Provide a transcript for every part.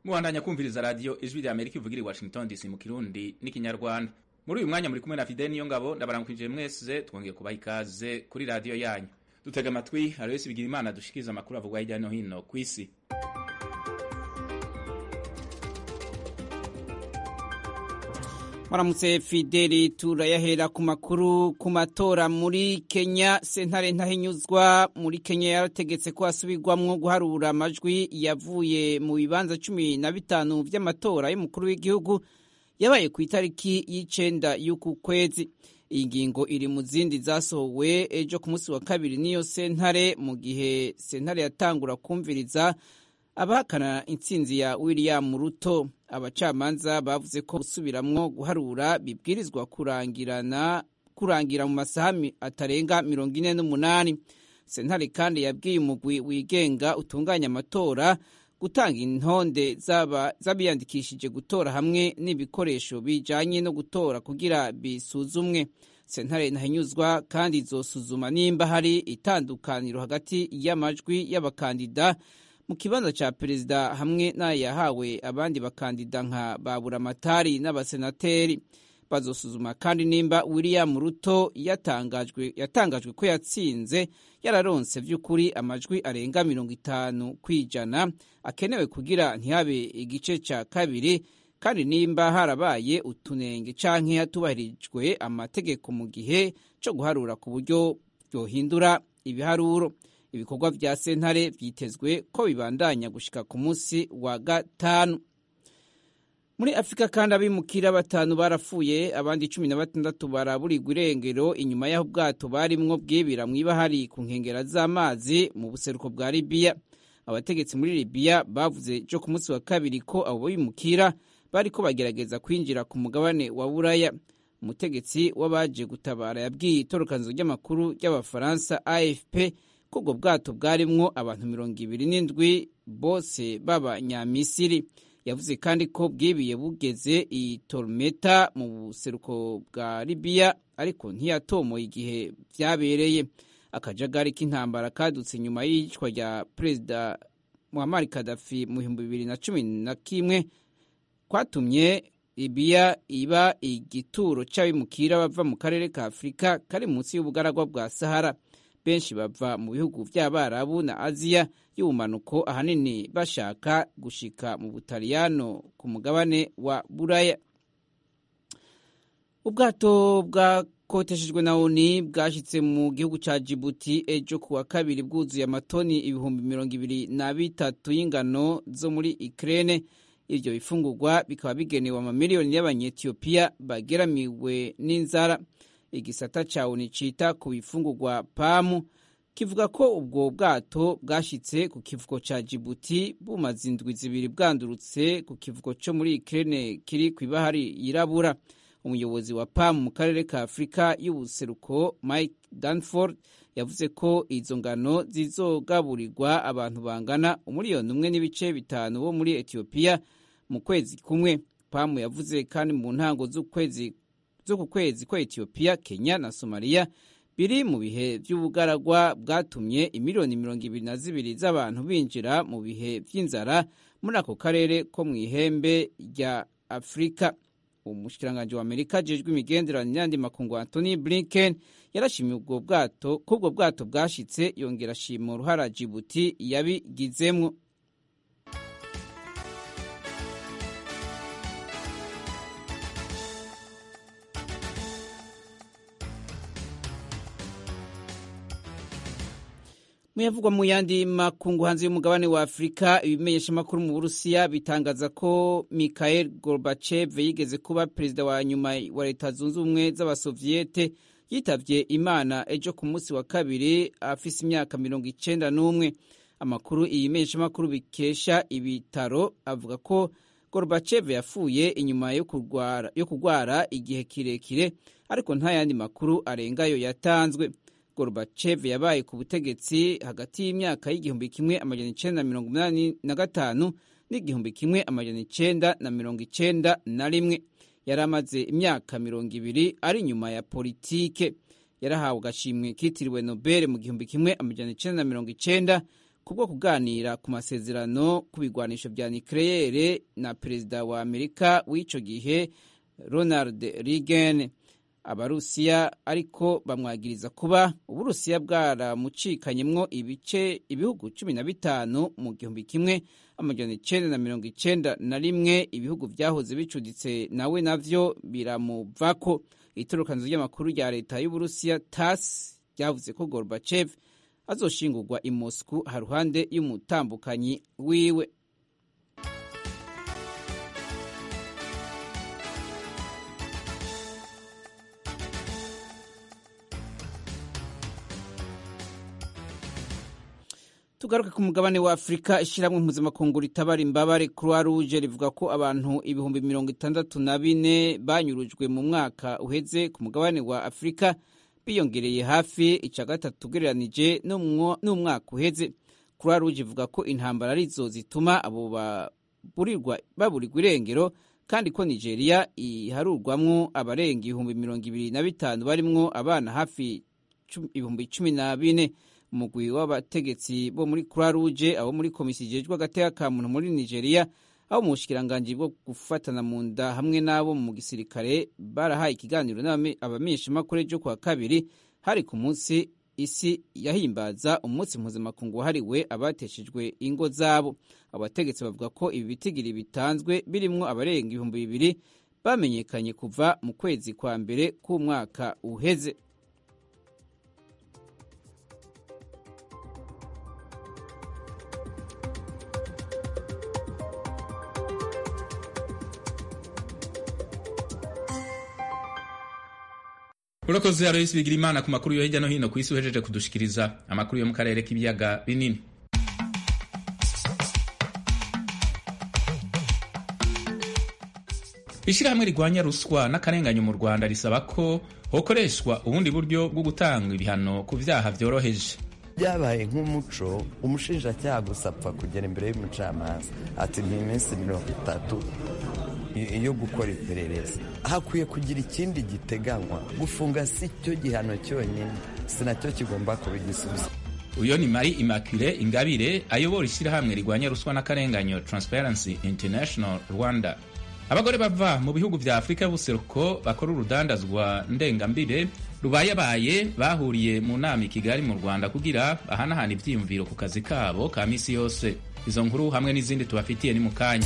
Muhandanya kumviriza radio Ijwi rya Amerika ivugira i Washington DC mu Kirundi n'ikinyarwanda. Muri uyu mwanya muri kumwe na Fidel Niyongabo, ndabaramukije mwese twongeye kubaha ikaze kuri radio yanyu. Dutega amatwi Aloysi Bigirimana dushikiriza amakuru avugwa hirya no hino kw'isi. Maramutse Fideli, turayahera ku makuru ku matora muri Kenya. Sentare ntahinyuzwa muri Kenya yarategetse ko hasubirwamwo guharura amajwi yavuye mu bibanza 15 vy'amatora y'umukuru w'igihugu yabaye ku itariki y'icenda y'uku kwezi. Iyi ngingo iri mu zindi zasohowe ejo ku munsi wa kabiri niyo sentare, mu gihe sentare yatangura kumviriza abahakana intsinzi ya William Ruto. Abacamanza bavuze ko gusubiramwo guharura bibwirizwa kurangira mu masaha atarenga 48. Sentare kandi yabwiye umugwi wigenga utunganya amatora gutanga intonde z'abiyandikishije gutora hamwe n'ibikoresho bijanye no gutora kugira bisuzumwe. Sentare ntahinyuzwa kandi izosuzuma nimba hari itandukaniro hagati y'amajwi y'abakandida mu kibanza ca perezida hamwe n'ayahawe abandi bakandida nka baburamatari n'abasenateri. Bazosuzuma kandi nimba William Ruto yatangajwe ko yatsinze yararonse vy'ukuri amajwi arenga 50% akenewe kugira ntihabe igice ca kabiri, kandi nimba harabaye utunenge canke hatubahirijwe amategeko mu gihe co guharura ku buryo byohindura ibiharuro. Ibikorwa vya sentare vyitezwe ko bibandanya gushika ku munsi wa gatanu. Muri Afrika kandi abimukira 5 barapfuye, abandi 16 baraburirwa irengero inyuma y'aho ubwato barimwo bwibira mw'ibahari ku nkengera z'amazi mu buseruko bwa Libya. Abategetsi muri Libya bavuze jo ku munsi wa kabiri ko abo bimukira bariko bagerageza kwinjira ku mugabane wa Buraya. Umutegetsi w'abaje gutabara yabwiye itorokanzo ry'amakuru ry'Abafaransa AFP ko ubwo bwato bwarimwo abantu 27 bose b'Abanyamisiri. Yavuze kandi ko bwibiye bugeze i Tormeta mu buseruko bwa Libya, ariko ntiyatomoye igihe vyabereye. Akajagari k'intambara kadutse nyuma y'icwa rya Perezida Muammar Gaddafi mu 2011 kwatumye Libya iba igituro c'abimukira bava mu karere ka Afrika kari munsi y'ubugaragwa bwa Sahara. Benshi bava mu bihugu vy'Abarabu na Aziya y'ubumanuko, ahanini bashaka gushika mu Butaliyano ku mugabane wa Buraya. Ubwato bwakoteshejwe na ONU bwashitse mu gihugu ca Djibouti ejo kuwa kabiri bwuzuye amatoni 23,000 y'ingano zo muri Ukraine. Ivyo bifungurwa bikaba bigenewe amamiliyoni y'Abanyetiyopiya bageramiwe n'inzara. Igisata ca ONU cita ku bifungurwa PAM kivuga ko ubwo bwato bwashitse ku kivuko ca Djibouti bumaze indwi zibiri bwandurutse ku kivuko co muri Ukraine kiri kw'ibahari yirabura. Umuyobozi wa PAM mu karere ka Afrika y'ubuseruko Mike Danford yavuze ko izo ngano zizogaburirwa abantu bangana 1.5 bo muri Ethiopia mu kwezi kumwe. PAM yavuze kandi mu ntango z'uku kwezi ko Ethiopia, Kenya na Somalia biri mu bihe vy'ubugaragwa bwatumye imiliyoni 22 z'abantu binjira mu bihe vy'inzara muri ako karere ko mw'ihembe rya Afrika. Umushikiranganje wa Amerika ajejwe imigenderanire n'andi makungu Anthony Blinken yarashimye ubwo bwato bwashitse, yongera ashima uruhara Djibouti yabigizemwo. Muyavugwa mu yandi makungu hanze y'umugabane wa Afrika, ibimenyesha makuru mu Burusiya bitangaza ko Mikhail Gorbachev yigeze kuba perezida wa nyuma wa Leta Zunze Ubumwe z'Abasoviete yitavye Imana ejo ku munsi wa kabiri afise imyaka 91. Amakuru ibimenyesha makuru bikesha ibitaro avuga ko Gorbachev yafuye inyuma yo kugwara igihe kirekire, ariko nta yandi makuru arengayo yatanzwe. Gorbachev yabaye ku butegetsi hagati y'imyaka y'1985 n'1991. Yari amaze imyaka 20 ari nyuma ya politike. Yarahawe agashimwe kitiriwe Nobel mu 1990 kubwo kuganira ku masezerano ku bigwanisho vya nucleaire na perezida wa Amerika w'ico gihe Ronald Reagan. Abarusiya ariko bamwagiriza kuba Uburusiya bwaramucikanyemwo ibihugu 15 mu 1991 ibihugu vyahoze bicuditse nawe navyo biramuvako. Itorokanizo ry'amakuru rya leta y'Uburusiya TASS ryavuze ko Gorbachev azoshingurwa i Moscow haruhande y'umutambukanyi wiwe. Tugaruke ku mugabane wa Afrika. Ishiramwe mpuzamakungu ritabara imbabare Croix Rouge rivuga ko abantu 64,000 banyurujwe mu mwaka uheze ku mugabane wa Afrika, biyongereye hafi ica gatatu ugereranije n'umwaka uheze. Croix Rouge ivuga ko intambara arizo zituma abo baburirwa irengero, kandi ko Nigeria iharurwamwo abarenga 25,000 barimwo abana hafi 14,000. Umugwi w'abategetsi bo muri Croix Rouge, abo muri komisiyo ijejwe agateka ka muntu muri Nigeria, abo mu bushikiranganji bwo gufatana mu nda hamwe n'abo mu gisirikare barahaye ikiganiro n'abamenyeshamakuru ejo kuwa kabiri, hari ku munsi isi yahimbaza umunsi mpuzamakungu wahariwe abateshejwe ingo zabo. Abategetsi bavuga ko ibi bitigiri bitanzwe birimwo abarenga 2,000 bamenyekanye kuva mu kwezi kwa mbere k'umwaka uheze. Urakoze Alois Bigirimana ku makuru yo hirya no hino ku isi uhejeje kudushikiriza. Amakuru yo mu karere k'ibiyaga binini. Ishirahamwe rigwanya ruswa n'akarenganyo mu Rwanda risaba ko hokoreshwa ubundi buryo bwo gutanga ibihano ku vyaha vyoroheje. Byabaye nk'umuco umushinjacyaha gusapfa kugera imbere y'umucamanza ati n'iminsi 30 iyo gukora iperereza. Hakwiye kugira ikindi giteganywa. Gufunga si cyo gihano cyonyine, sinacyo kigomba kuba igisubizo. Uyo ni Marie Immaculée Ingabire ayobora ishyirahamwe rigwanya ruswa n'akarenganyo Transparency International Rwanda. Abagore bava mu bihugu vya Afrika y'ubuseruko bakora urudandazwa ndengambire rubayabaye bahuriye mu nama i Kigali mu Rwanda kugira bahanahana ivyiyumviro ku kazi kabo ka misi yose. Izo nkuru hamwe n'izindi tubafitiye ni mu kanya.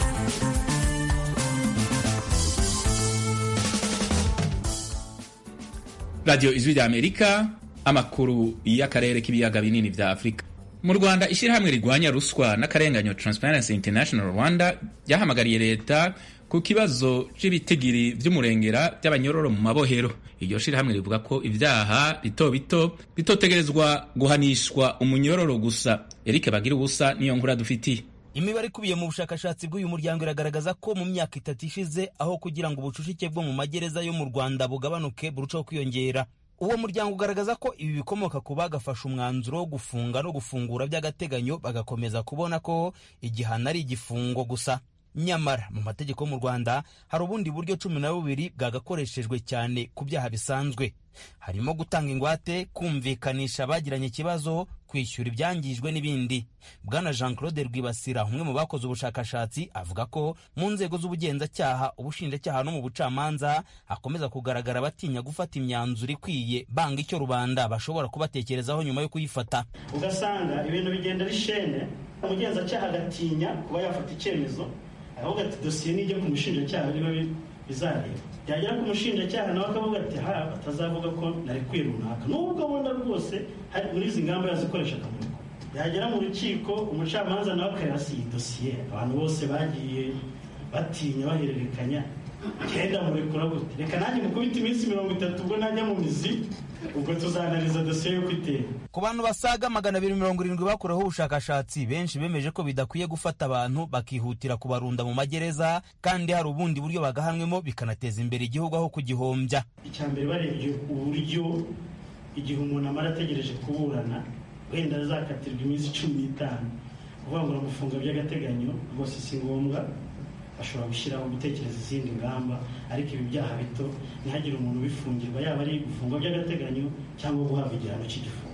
Radio Ijwi rya Amerika, amakuru y'akarere k'ibiyaga binini vya Afrika. Mu Rwanda ishirahamwe rigwanya ruswa n'akarenganyo Transparency International Rwanda yahamagariye leta ku kibazo cy'ibitigiri vy'umurengera by'abanyororo mu mabohero. Iryo shirahamwe rivuga ko ivyaha bito bito bitotegerezwa guhanishwa umunyororo gusa. Eric Bagira ubusa niyo nkuru dufitiye. Imibare ikubiye mu bushakashatsi bw'uyu muryango iragaragaza ko mu myaka 3 ishize aho kugira ngo ubucucike bwo mu magereza yo mu Rwanda bugabanuke burushaho kwiyongera. Uwo muryango ugaragaza ko ibi bikomoka ku bagafasha umwanzuro wo gufunga no gufungura by'agateganyo bagakomeza kubona ko igihano ari igifungo gusa. Nyamara mu mategeko mu Rwanda hari ubundi buryo 12 bwagakoreshejwe cyane ku byaha bisanzwe. Harimo gutanga ingwate, kumvikanisha abagiranye ikibazo, kwishyura ibyangijwe n'ibindi. Bwana Jean-Claude Rwibasira, umwe mu bakoze ubushakashatsi, avuga ko mu nzego z'ubugenzacyaha, ubushinjacyaha no mu bucamanza hakomeza kugaragara batinya gufata imyanzuro ikwiye banga icyo rubanda bashobora kubatekerezaho nyuma yo kuyifata. Ugasanga ibintu bigenda bishene, umugenzacyaha agatinya kuba yafata icyemezo, ahubwo ati dosiye nijye ku mushinjacyaha niba bizareba. Yagera ku mushinjacyaha nawe akavuga ati batazavuga ko nari kwirunaka, nubwo abona rwose hari muri izi ngamba yazikoresha akamuriko. Yagera mu rukiko umucamanza nawe akayasiye dosiye, abantu bose bagiye batinya bahererekanya, genda murekura gute, reka nanjye mukubita iminsi 30 ubwo najya mu mizi, ubwo tuzanariza dosiye yo kwitera. Ku bantu basaga 270 bakoreho ubushakashatsi, benshi bemeje ko bidakwiye gufata abantu bakihutira kubarunda mu magereza, kandi hari ubundi buryo bagahanwemo bikanateza imbere igihugu aho kugihombya. Icyambere barebye uburyo igihe umuntu amara ategereje kuburana wenda azakatirwa iminsi 15, kuvuga ngo aramufunga by'agateganyo rwose si ngombwa. Ashobora gushyiraho gutekereza izindi ngamba, ariko ibi byaha bito ntihagire umuntu bifungirwa, yaba ari gufungwa by'agateganyo cyangwa guhabwa igihano cy'igifungo.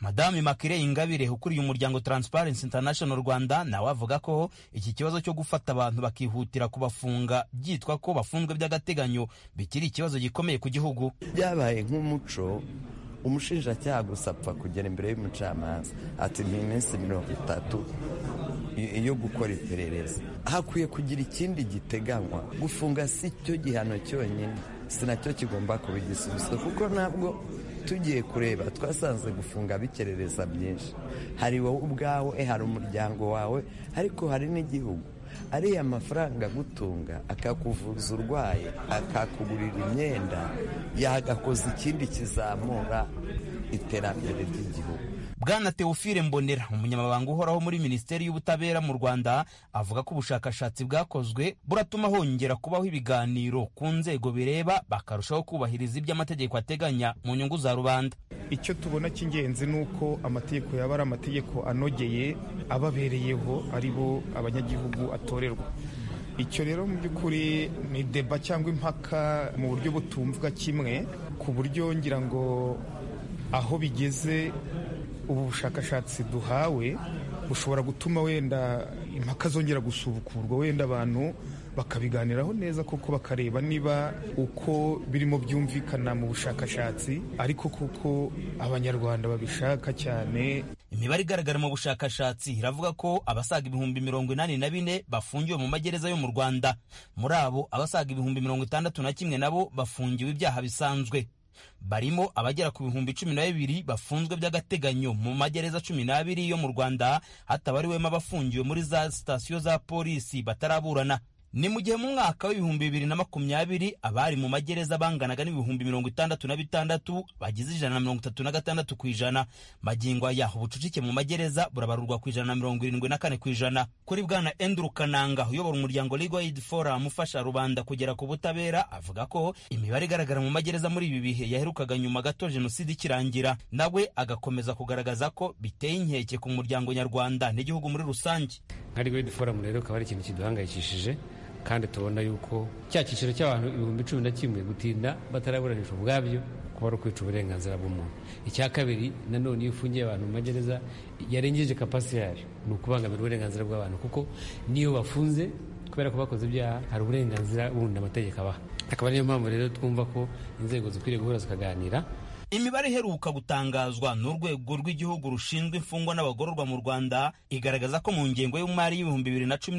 Madame Immaculée Ingabire ukuriye umuryango Transparency International Rwanda nawe avuga ko iki kibazo cyo gufata abantu bakihutira kubafunga byitwa ko bafunzwe by'agateganyo bikiri ikibazo gikomeye ku gihugu. Byabaye nk'umuco umushinjacyaha gusa apfa kugera imbere y'umucamanza ati ni iminsi 30 iyo gukora iperereza. Hakwiye kugira ikindi giteganywa. Gufunga si cyo gihano cyonyine, sinacyo kigomba kuba igisubizo, kuko ntabwo tugiye kureba twasanze gufunga bikerereza byinshi. Hari wowe ubwawe, hari umuryango wawe, ariko hari n'igihugu. Ariya mafaranga gutunga akakuvuza urwaye, akakugurira imyenda, yagakoza ikindi kizamura iterambere ry'igihugu. Bwana Theophile Mbonera umunyamabanga uhoraho muri Minisiteri y'Ubutabera mu Rwanda avuga ko ubushakashatsi bwakozwe buratuma hongera kubaho ibiganiro ku nzego bireba bakarushaho kubahiriza ibyo amategeko ateganya mu nyungu za rubanda. Icyo tubona cy'ingenzi ni uko amategeko yaba ari amategeko anogeye ababereyeho ari bo abanyagihugu atorerwa. Icyo rero mu by'ukuri ni deba cyangwa impaka mu buryo butumvwa kimwe, ku buryo ngira ngo aho bigeze ubu bushakashatsi duhawe bushobora gutuma wenda impaka zongera gusubukurwa, wenda abantu bakabiganiraho neza kuko bakareba niba uko birimo byumvikana mu bushakashatsi ariko kuko abanyarwanda babishaka cyane. Imibare igaragara mu bushakashatsi iravuga ko abasaga 84,000 bafungiwe mu magereza yo mu Rwanda. Muri abo abasaga 61,000 nabo bafungiwe ibyaha bisanzwe. Barimo abagera ku 12,000 bafunzwe by'agateganyo mu magereza 12 yo mu Rwanda, hatabariwemo abafungiwe muri za sitasiyo za polisi bataraburana. Ni mu gihe mu mwaka w'2020 abari mu magereza banganaga n'ibihumbi 66 bagize 136%. Magingo aya ubucucike mu magereza burabarurwa ku 174%. Kuri bwana Andrew Kananga uyobora umuryango Legal Aid Forum ufasha rubanda kugera ku butabera avuga ko imibare igaragara mu magereza muri ibi bihe yaherukaga nyuma gato jenoside ikirangira. Nawe agakomeza kugaragaza ko biteye inkeke ku muryango nyarwanda n'igihugu muri rusange. Legal Aid Forum rero akaba ari ikintu kiduhangayikishije, kandi tubona yuko cya cyiciro cy'abantu 11,000 gutinda bataraburanishwa ubwabyo kuba ari ukwica uburenganzira bw'umuntu. Icya kabiri, nanone iyo ufungiye abantu mu magereza yarengeje kapasiti yayo, ni ukubangamira uburenganzira bw'abantu, kuko niyo bafunze kubera ko bakoze ibyaha hari uburenganzira bundi amategeko abaha. Akaba niyo mpamvu rero twumva ko inzego zikwiriye guhura zikaganira. Imibare iheruka gutangazwa n'urwego rw'igihugu rushinzwe imfungwa n'abagororwa mu Rwanda igaragaza ko mu ngengo y'umari y'ibihumbi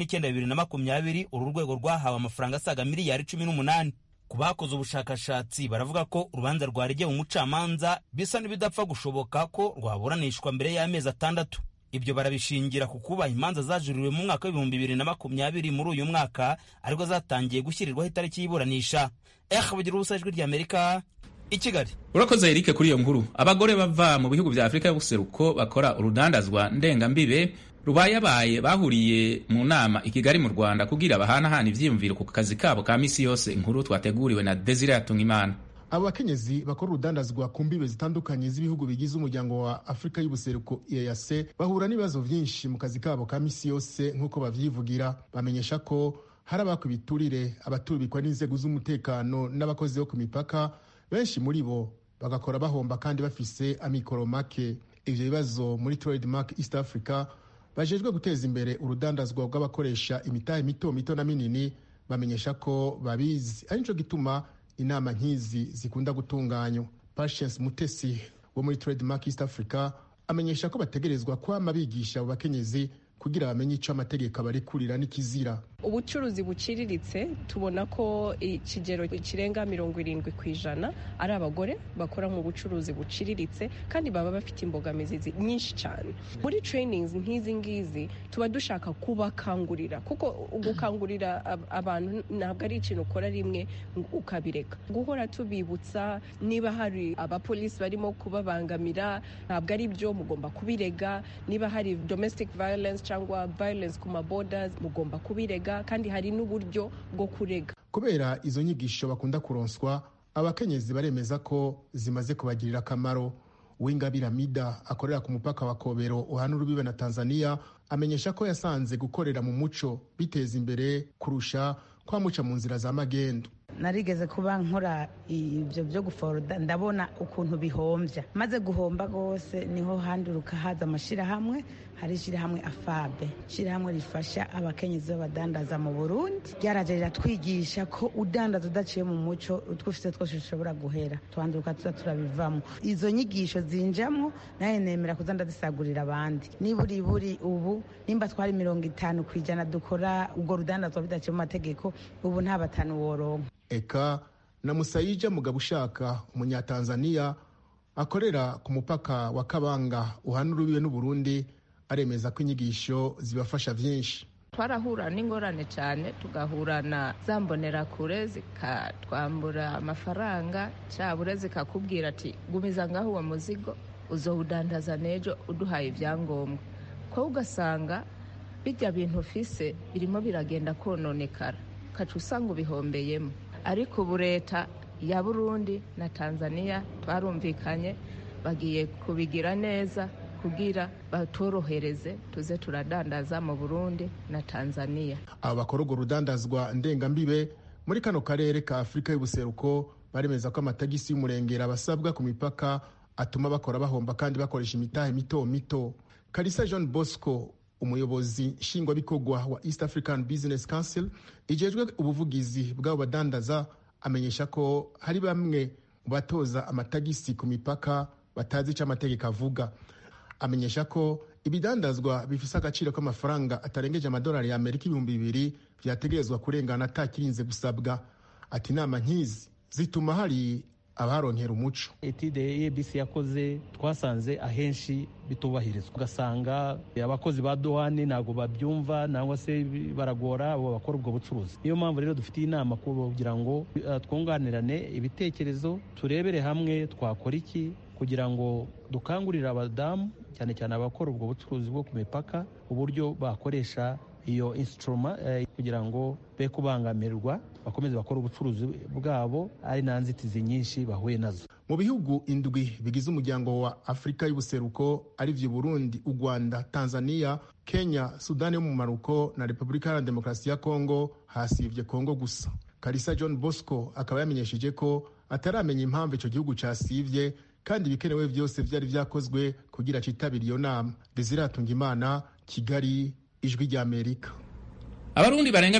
2019-2020 uru rwego rwahawe amafaranga asaga miliyari 18. Ku bakoze ubushakashatsi baravuga ko urubanza rwaregeye umucamanza bisa n'ibidapfa gushoboka ko rwaburanishwa mbere y'amezi 6. Ibyo barabishingira ku kuba imanza zajuririwe mu mwaka w'2020 muri uyu mwaka ariko zatangiye gushyirirwaho itariki y'iburanisha. Bugira ubusa ijwi ry'Amerika i Kigali. Urakoze Eric kuri iyo nkuru. Abagore bava mu bihugu bya Afrika y'ubuseruko bakora urudandazwa ndengambibe rubayabaye bahuriye mu nama i Kigali mu Rwanda kugira bahanahana ivyiyumviro ku kazi kabo ka misi yose. Inkuru twateguriwe na Desire Atungimana. Abo bakenyezi bakora urudandazwa ku mbibe zitandukanye z'ibihugu bigize umuryango wa Afrika y'ubuseruko EAC bahura n'ibibazo vyinshi mu kazi kabo ka misi yose nk'uko bavyivugira. Bamenyesha ko hari abakubiturire, abaturubikwa n'inzego z'umutekano n'abakozi bo ku mipaka. Benshi muri bo bagakora bahomba kandi bafise amikoro make. Ivyo bibazo muri Trademark East Africa bajejwe guteza imbere urudandazwa bw'abakoresha imitahe mito mito na minini bamenyesha ko babizi, ari nico gituma inama nk'izi zikunda gutunganywa. Patience Mutesi wo muri Trademark East Africa amenyesha ko bategerezwa kwama bigisha abo bakenyezi kugira bamenye ico amategeko abarekurira n'ikizira. Ubucuruzi buciriritse tubona ko ikigero kirenga 70% ari abagore bakora mu bucuruzi buciriritse kandi baba bafite imbogamizi nyinshi cyane. Muri trainings nk'izi ngizi tuba dushaka kubakangurira, kuko gukangurira abantu ntabwo ari ikintu ukora rimwe ukabireka. Guhora tubibutsa niba hari abapolisi barimo kubabangamira ntabwo ari byo, mugomba kubirega. Niba hari domestic violence cyangwa violence ku maborders mugomba kubirega, kandi hari n'uburyo bwo kurega. Kubera izo nyigisho bakunda kuronswa, abakenyezi baremeza ko zimaze kubagirira akamaro. Uwingabire Amida akorera ku mupaka wa Kobero uhana urubibe na Tanzania amenyesha ko yasanze gukorera mu muco biteza imbere kurusha kwamuca mu nzira za magendo. narigeze kuba nkora ibyo byo guforoda ndabona ukuntu bihombya, maze guhomba rwose niho handuruka haza amashyirahamwe. Hari ishyirahamwe afabe, ishyirahamwe rifasha abakenyezi b'abadandaza mu Burundi, ryaraje riratwigisha ko udandaza udaciye mu muco utwufise twose ushobora guhera, twanduruka tuza turabivamo. Izo nyigisho zinjamwo naye nemera kuza ndazisagurira abandi. Niburi ubu nimba twari 50% dukora ubwo rudandazwa bidaciye mu mategeko, ubu nta batanu woronka. Eka na Musayija Mugabo Ushaka umunyatanzania akorera ku mupaka wa Kabanga uhanurubiwe n'u Burundi aremeza ko inyigisho zibafasha byinshi. Twarahura n'ingorane cyane, tugahura na zambonera kure zikatwambura amafaranga, cyabure zikakubwira ati gumiza ngaho uwo muzigo uzowudandaza nejo uduhaye ibyangombwa, ko ugasanga bijya bintu ufise birimo biragenda kononekara kacu usanga ubihombeyemo. Ariko ubu leta ya Burundi na Tanzania twarumvikanye bagiye kubigira neza kugira batorohereze tuze turadandaza mu Burundi na Tanzania. Aba bakora urwo rudandazwa ndengambibe muri kano karere ka Afurika y'ubuseruko baremeza ko amatagisi y'umurengera basabwa ku mipaka atuma bakora bahomba kandi bakoresha imitahe mito mito. Kalisa John Bosco umuyobozi nshingwabikorwa wa East African Business Council ijejwe ubuvugizi bw'abo badandaza amenyesha ko hari bamwe batoza amatagisi ku mipaka batazi icyo amategeko avuga. Amenyesha ko ibidandazwa bifise agaciro k'amafaranga atarengeje amadolari ya Amerika 2,000 vyategerezwa kurengana atakirinze gusabwa. Ati inama nkizi zituma hari abaronkera umuco. Etide ABC yakoze twasanze ahenshi bitubahirizwa, ugasanga abakozi ba douane ntago babyumva nangwa se baragora abo bakora ubwo bucuruzi. Niyo mpamvu rero dufite inama kugira ngo twunganirane ibitekerezo, turebere hamwe twakora iki kugira ngo dukangurire abadamu cyane cyane abakora ubwo bucuruzi bwo ku mipaka uburyo bakoresha iyo instrument kugira ngo be kubangamirwa bakomeze bakora ubucuruzi bwabo ari nta nzitizi nyinshi bahuye nazo. Mu bihugu indwi bigize umuryango wa Afurika y'ubuseruko ari vyo Burundi, u Rwanda, Tanzania, Kenya, Sudani yo mu maruko na Repubulika ya Demokarasi ya Kongo hasivye Kongo gusa. Kalisa John Bosco akaba yamenyesheje ko ataramenya impamvu ico gihugu casivye kandi ibikenewe byose byari byakozwe kugira citabira iyo nama. Desire Hatungimana, Kigali, Ijwi rya Amerika. Abarundi barenga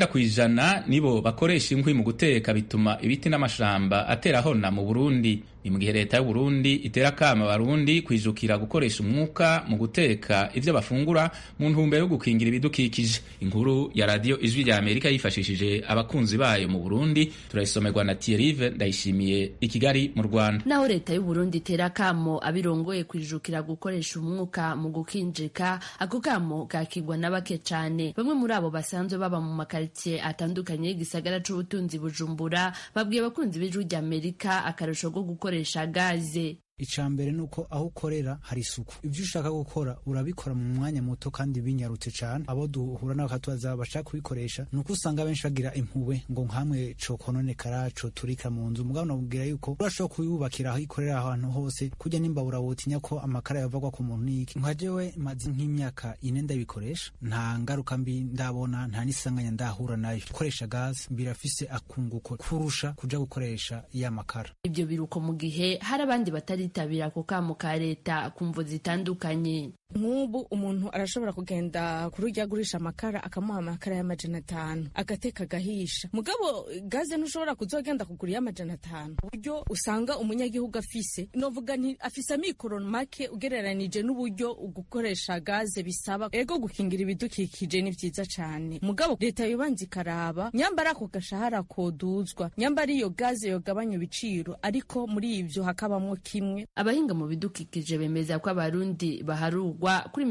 90% nibo bakoresha inkwi mu guteka, bituma ibiti n'amashamba aterahona mu Burundi. Ni mu gihe leta y'u Burundi itera kama abarundi kwijukira gukoresha umwuka mu guteka ivyo bafungura mu ntumbero yo gukingira ibidukikije. Inkuru ya radio Ijwi rya Amerika yifashishije abakunzi bayo mu Burundi turayisomerwa na Thierry Ndayishimiye i Kigali mu Rwanda. Naho leta y'u Burundi itera kamo abirongoye kwijukira gukoresha umwuka mu gukinjika, ako kamo kakigwa n'abake cyane. Bamwe muri abo basanzwe baba mu makaritiye atandukanye y'igisagara c'ubutunzi Bujumbura babwiye abakunzi b'Ijwi rya Amerika akarusho ko gukoresha gaze. Icambere nuko aho ukorera hari isuku. Ivyo ushaka gukora urabikora mu mwanya muto kandi binyarutse cyane. Abo duhura n'abakatwaza bashaka kubikoresha nuko usanga benshi bagira impuwe ngo nkamwe co kononekara co turika mu nzu. Mugabo nabwira yuko urashobora kuyubakira aho ikorera ahantu hose kujya nimba urawotinya ko amakara yavagwa ku muntu niki. Nkajewe mazi nk'imyaka 4 ndabikoresha, nta ngaruka mbi ndabona, nta nisanganya ndahura nayo. Gukoresha gas birafise akunguko kurusha kuja gukoresha ya makara. Ibyo biruko mu gihe hari abandi batari tabira ku kamo ka leta kumvo zitandukanye. Nk'ubu umuntu arashobora kugenda kurujya gurisha amakara akamuha amakara ya 500 agateka gahisha, mugabo gaze ntushobora kuzogenda kugura ya 500. Uburyo usanga umunyagihugu afise novuga nti afise mikoro make ugereranije n'uburyo ugukoresha gaze bisaba. Ego gukingira ibidukikije ni vyiza cyane, mugabo leta yubanze karaba nyambara ko gashahara koduzwa, nyambara iyo gaze yogabanya ibiciro, ariko muri ivyo hakabamwo kimwe. Abahinga mu bidukikije bemeza ko abarundi baharugwa kuri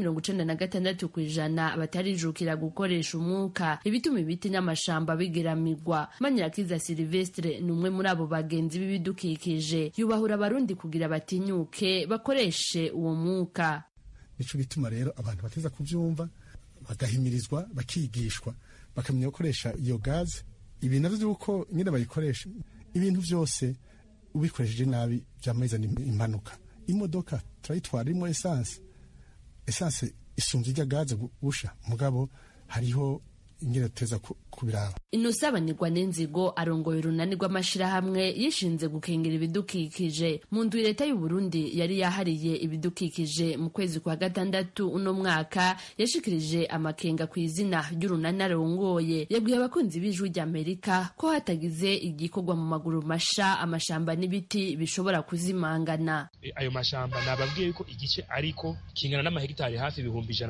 96% batarijukira gukoresha umwuka, ibituma ibiti n'amashamba bigeramirwa. Manyirakiza Silvestre numwe muri abo bagenzi b'ibidukikije yubahura abarundi kugira batinyuke bakoreshe uwo mwuka. Nico gituma rero abantu bateza kuvyumva bagahimirizwa bakigishwa bakamenya gukoresha iyo gaze. Ibi navyo byuko nyine bayikoresha ibintu vyose ubikoresheje nabi byamazana impanuka. Imodoka turayitwarimo essence isumvye ijya gaze gusha, mugabo hariho ingene tuteza kubiraba. Inusabanirwa n'inzigo arongoye urunani rw'amashirahamwe yishinze gukingira ibidukikije. Mu ndwi leta y'u Burundi yari yahariye ibidukikije mu kwezi kwa gatandatu uno mwaka, yashikirije amakenga ku izina ry'urunani arongoye. Yabwiye abakunzi b'Ijwi ry'Amerika ko hatagize igikorwa mu maguru masha amashamba n'ibiti bishobora kuzimangana. Ayo mashamba nababwiye ko igice ariko kingana n'amahegitari hafi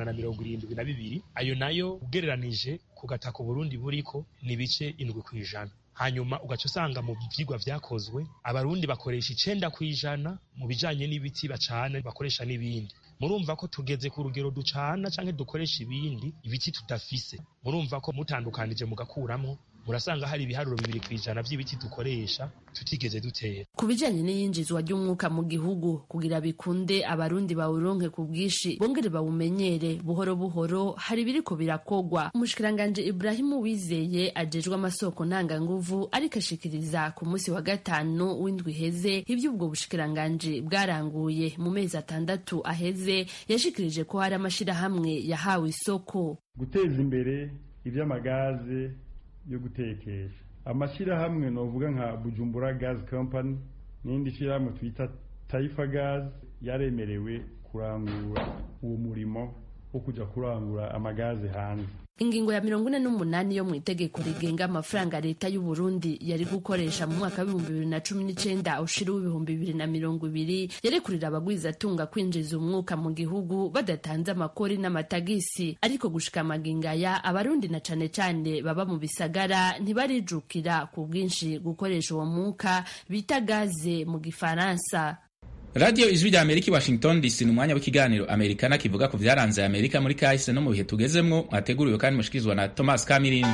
172. Ayo nayo ugereranije ku gataka Burundi buriko ni bice 7%. Hanyuma ugaca usanga mu byigwa vyakozwe abarundi bakoresha 9% mu bijanye n'ibiti bacana bakoresha n'ibindi. Murumva ko tugeze ku rugero ducana canke dukoresha ibindi ibiti tudafise. Murumva ko mutandukanije mugakuramo murasanga hari ibiharuro 2% by'ibiti dukoresha tutigeze dutera. Ku bijanye n'iyinjizwa ry'umwuka mu gihugu kugira bikunde abarundi bawuronke ku bwishi bongere bawumenyere buhoro buhoro, hari biriko birakogwa. Umushikiranganje Ibrahim Uwizeye ajejwe amasoko ntanganguvu ariko ashikiriza ku munsi wa gatanu w'indwi heze ivy'ubwo bushikiranganje bwaranguye mu mezi 6 aheze. Yashikirije ko hari amashirahamwe yahawe isoko guteza imbere ivy'amagaze yo gutekesha. Amashirahamwe novuga nka Bujumbura Gas Company n'indi shirahamwe twita Taifa Gas yaremerewe kurangura uwo murimo wo kuja kurangura amagaze hanze. Ingingo ya 48 yo mu itegeko rigenga amafaranga leta y'u Burundi yari gukoresha mu mwaka wa 2019 ushira 2020 yarekurira abagwiza tunga kwinjiza umwuka mu gihugu badatanze amakori n'amatagisi. Ariko gushika amagingaya abarundi na cane cane baba mu bisagara ntibarijukira ku bwinshi gukoresha uwo mwuka bita gaze mu Gifaransa. Radio Ijwi ry'Amerika Washington DC ni umwanya w'ikiganiro Amerikana kivuga ku vyaranze Amerika muri kahise no mu bihe tugezemwo, mwateguriwe kandi mushikizwa na Thomas Kamirindi.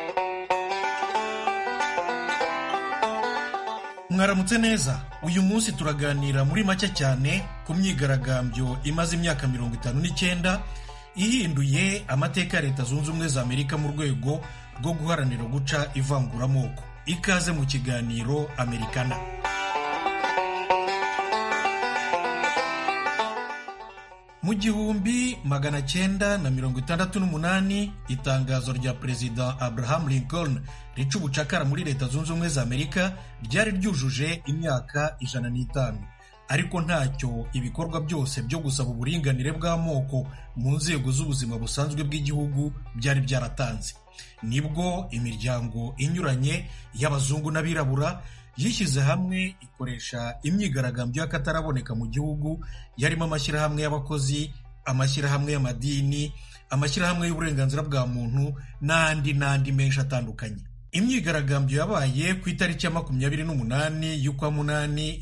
Mwaramutse neza. Uyu munsi turaganira muri make cyane ku myigaragambyo imaze imyaka 59 ihinduye amateka ya Leta Zunze Ubumwe za Amerika mu rwego rwo guharanira guca ivanguramoko. Ikaze mu kiganiro Amerikana. Mu 1968 itangazo rya Perezida Abraham Lincoln rica ubucakara muri Leta Zunze Ubumwe za Amerika ryari ryujuje imyaka 105, ariko ntacyo ibikorwa byose byo gusaba uburinganire bw'amoko mu nzego z'ubuzima busanzwe bw'igihugu byari byaratanze. Nibwo imiryango inyuranye y'abazungu n'abirabura yishyize hamwe ikoresha imyigaragambyo y'akataraboneka mu gihugu, yarimo amashyirahamwe y'abakozi, amashyirahamwe y'amadini, amashyirahamwe y'uburenganzira bwa muntu n'andi menshi atandukanye. Imyigaragambyo yabaye ku itariki ya 28 y'ukwa munani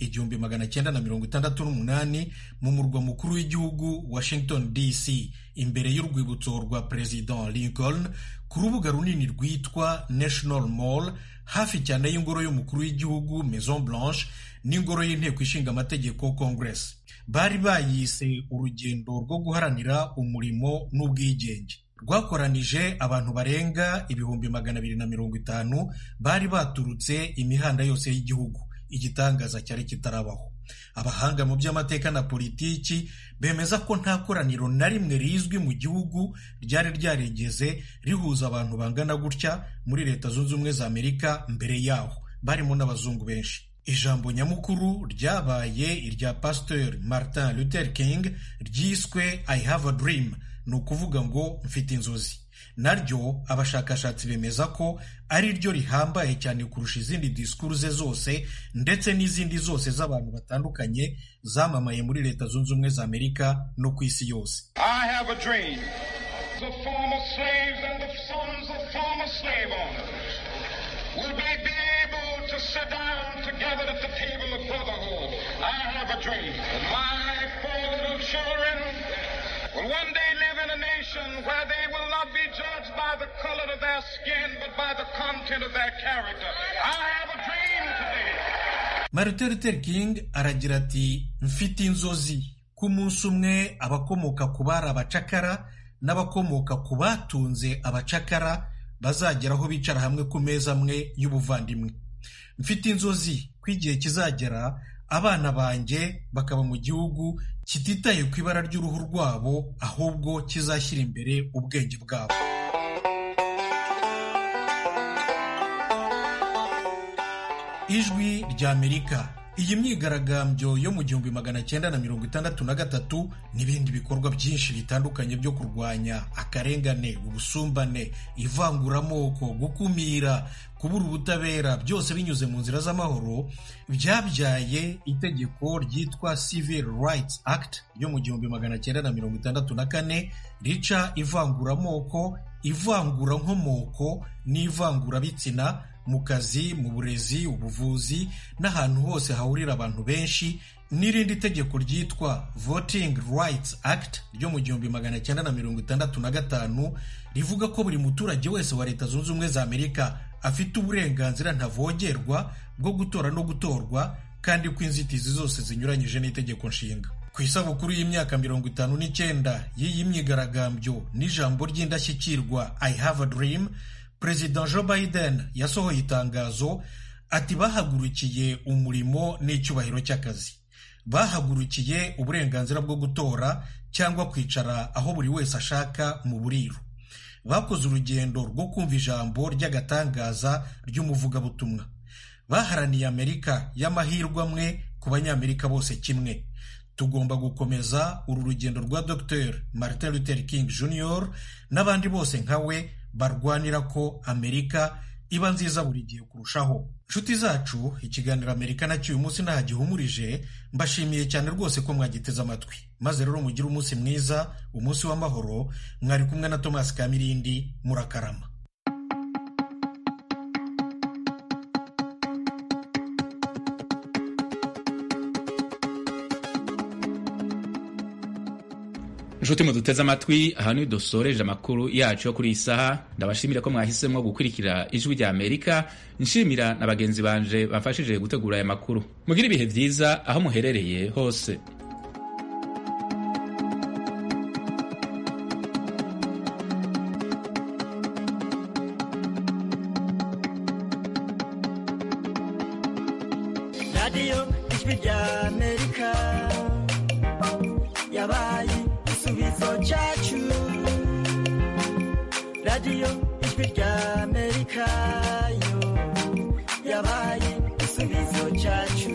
1968 mu murwa mukuru w'igihugu Washington DC, imbere y'urwibutso rwa President Lincoln ku rubuga runini rwitwa National Mall, hafi cyane y'ingoro y'umukuru w'igihugu Maison Blanche n'ingoro y'inteko ishinga amategeko Congress. Bari bayise urugendo rwo guharanira umurimo n'ubwigenge. Rwakoranije abantu barenga 250,000 bari baturutse imihanda yose y'igihugu. Igitangaza cyari kitarabaho. Abahanga mu by'amateka na politiki bemeza ko nta koraniro na rimwe rizwi mu gihugu ryari ryarigeze rihuza abantu bangana gutya muri Leta Zunze Ubumwe za Amerika mbere yaho, barimo n'abazungu benshi. Ijambo nyamukuru ryabaye irya Pasteur Martin Luther King ryiswe I have a dream, ni ukuvuga ngo mfite inzozi. Naryo abashakashatsi bemeza ko ari ryo rihambaye cyane kurusha izindi disikuru ze zose ndetse n'izindi zose z'abantu batandukanye zamamaye muri Leta Zunze Ubumwe za Amerika no ku isi yose. I have a dream. The former slaves and the sons of former slave owners will be able to sit down together at the table of brotherhood. I have a dream that my 4 little children will one day live in a nation where they will not be judged by the color of their skin but by the content of their character. I have a dream today. Martin Luther King aragira ati, mfite inzozi ku munsi umwe abakomoka ku bari abacakara n'abakomoka ku batunze abacakara bazageraho bicara hamwe ku meza amwe y'ubuvandimwe. Mfite inzozi ko igihe kizagera abana banjye bakaba mu gihugu kititaye ku ibara ry'uruhu rwabo, ahubwo kizashyira imbere ubwenge bwabo. ijwi ry'Amerika. Iyi myigaragambyo yo mu 1963 n'ibindi bikorwa byinshi bitandukanye byo kurwanya akarengane, ubusumbane, ivanguramoko, gukumira, kubura ubutabera, byose binyuze mu nzira z'amahoro, byabyaye itegeko ryitwa Civil Rights Act yo mu 1964 rica ivanguramoko, ivangurankomoko n'ivangurabitsina mu kazi, mu burezi, ubuvuzi n'ahantu hose hahurira abantu benshi, n'irindi tegeko ryitwa Voting Rights Act ryo mu 1965 rivuga ko buri muturage wese wa Leta Zunze Ubumwe za Amerika afite uburenganzira ntavogerwa bwo gutora no gutorwa, kandi ko inzitizi zose zinyuranyije n'itegeko nshinga. Ku isabukuru y'imyaka 59 y'iyi myigaragambyo n'ijambo ry'indashyikirwa I Have a Dream, Perezida Joe Biden yasohoye itangazo ati bahagurukiye umurimo n'icyubahiro cy'akazi, bahagurukiye uburenganzira bwo gutora cyangwa kwicara aho buri wese ashaka mu buriro, bakoze urugendo rwo kumva ijambo ry'agatangaza ry'umuvugabutumwa, baharaniye Amerika y'amahirwe amwe ku banyamerika bose kimwe. Tugomba gukomeza uru rugendo rwa Dr. Martin Luther King Jr. n'abandi bose nkawe barwanira ko Amerika iba nziza buri gihe kurushaho. Nshuti zacu, ikiganiro Amerika nacyo uyu munsi nahagihumurije. Mbashimiye cyane rwose ko mwagiteze amatwi, maze rero mugire umunsi mwiza, umunsi w'amahoro. Mwari kumwe na Thomas Kamirindi, murakarama. Nshuti muduteze amatwi, aha ni dusoreje amakuru yacu yo kuri isaha. Ndabashimira ko mwahisemo gukurikira ijwi rya Amerika. Nshimira na bagenzi banje bafashije gutegura aya makuru. Mugire ibihe byiza aho muherereye hose. Radio ijwi rya Amerika yabaye igisubizo cyacu. Radio ijwi rya Amerika yo yabaye igisubizo cyacu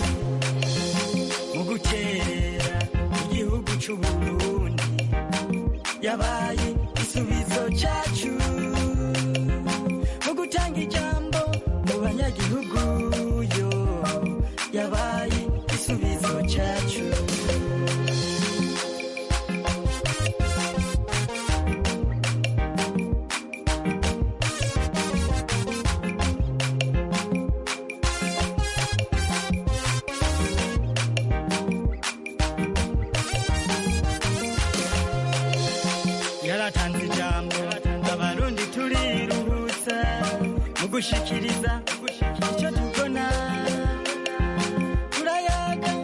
mu gukerera igihugu cy'u Burundi, yabaye igisubizo cyacu mu gutanga ijambo mu banyagihugu yo yabaye igisubizo cyacu. Yaratanze ijambo abarundi turiruhutsa mu gushikiriza icyo tubona, turayaga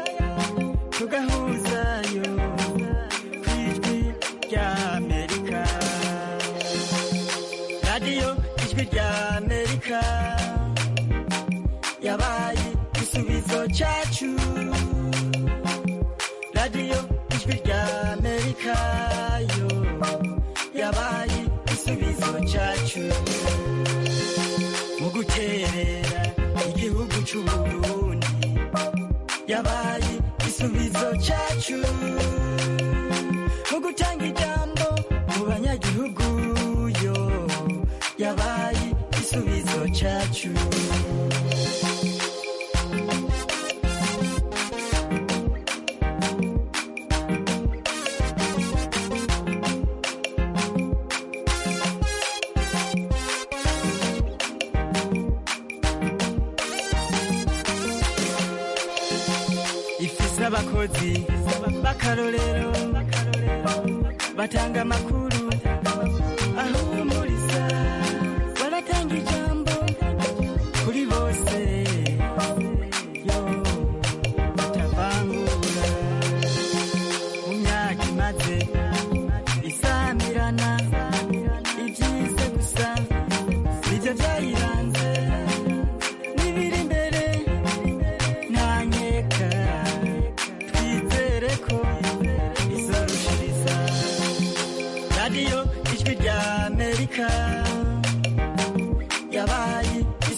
tugahuzayo ku ijwi rya Amerika. Radio ijwi rya Amerika yabaye igisubizo cyacu. Radio ijwi rya Amerika yo yabaye igisubizo cyacu mu guterera igihugu cy'u Burundi, yabaye igisubizo cyacu mu gutanga ijambo mu banyagihugu yo yabaye igisubizo cyacu. Ifise abakozi b'akarorero batanga amakuru